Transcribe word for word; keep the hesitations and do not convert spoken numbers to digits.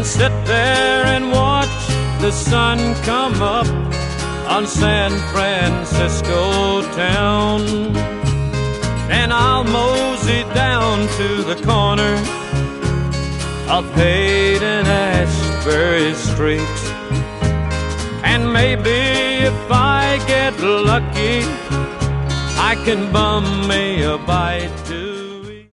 sit there and watch the sun come up on San Francisco town. And I'll mosey down to the corner of Haight and Ashbury Street, and maybe if I get lucky, I can bum me a bite